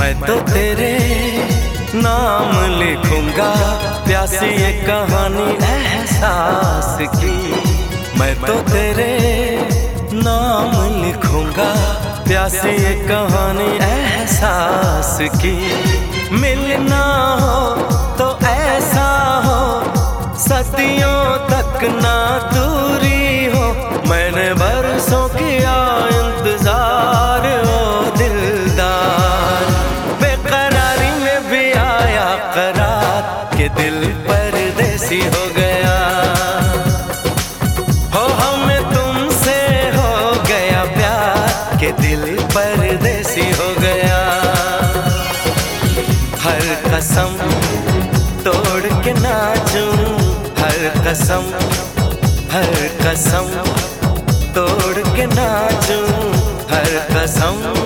मैं तो तेरे नाम लिखूंगा प्यासी ये कहानी एहसास की। मैं तो तेरे नाम लिखूंगा प्यासी ये कहानी एहसास की। मिलना हो तो ऐसा हो सदियों तक ना दूरी हो। मैंने बरसों किया इंतजार ओ दिलदार, बेकरारी में भी आया करार के दिल परदेसी हो गया। हो हमें तुमसे हो गया प्यार के दिल परदेसी हो गया। हर कसम तोड़ के नाचूं, हर कसम तोड़ के नाचूं, हर कसम